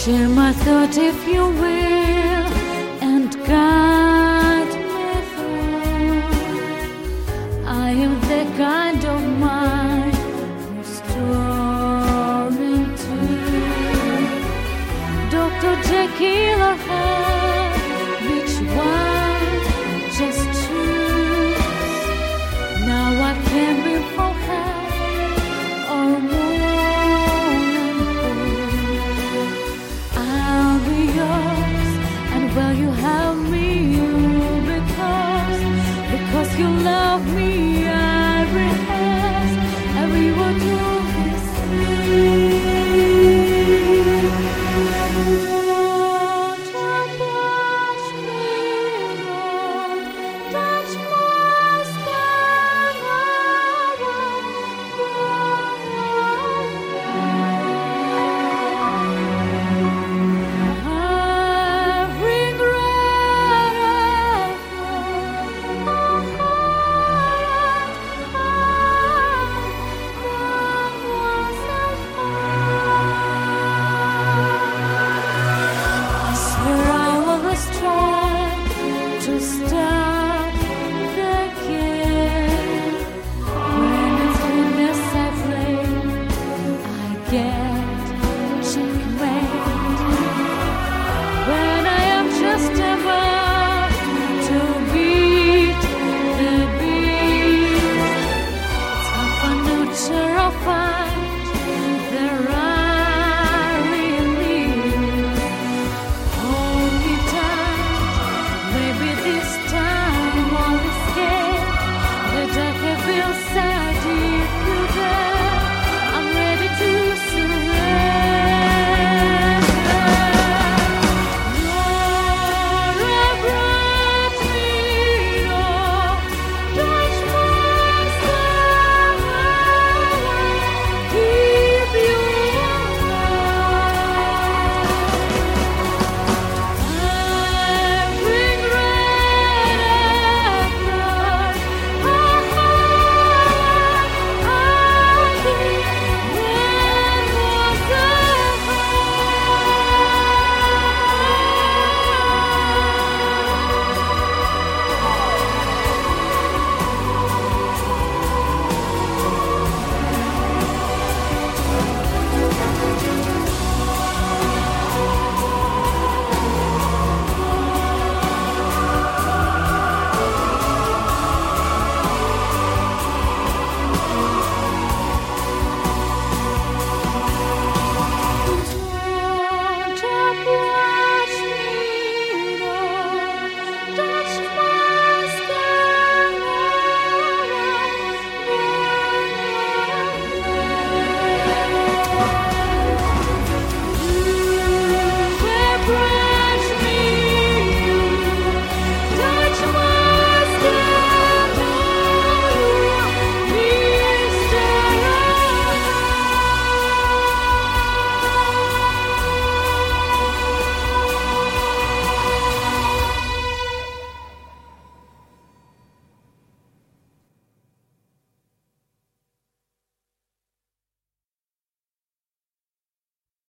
Share my thought if you will, and guide me through. I am the kind of mind restoring to Dr. Jekyll or Hyde, which one just choose? Now I can be for hell or moon and cool. I'll be yours, and will you have me? Because you love me, I rehearse every word you say. Don't touch me, Lord, touch my skin, to start again. When it's goodness I flame, I get checkmate. When I am just a